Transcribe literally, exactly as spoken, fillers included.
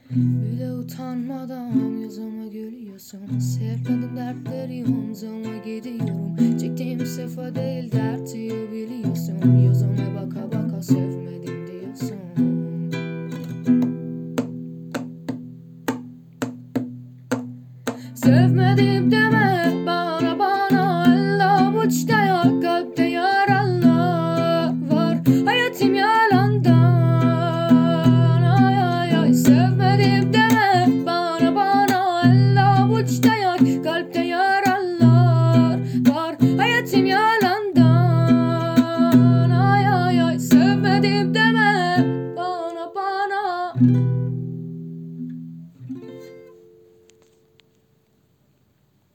Bir de utanmadan yüzüme gülüyorsun. Sevmedim dertleri omzuma gidiyorum. Çektiğim sefa değil dertliyi biliyorsun. Yüzüme baka baka sev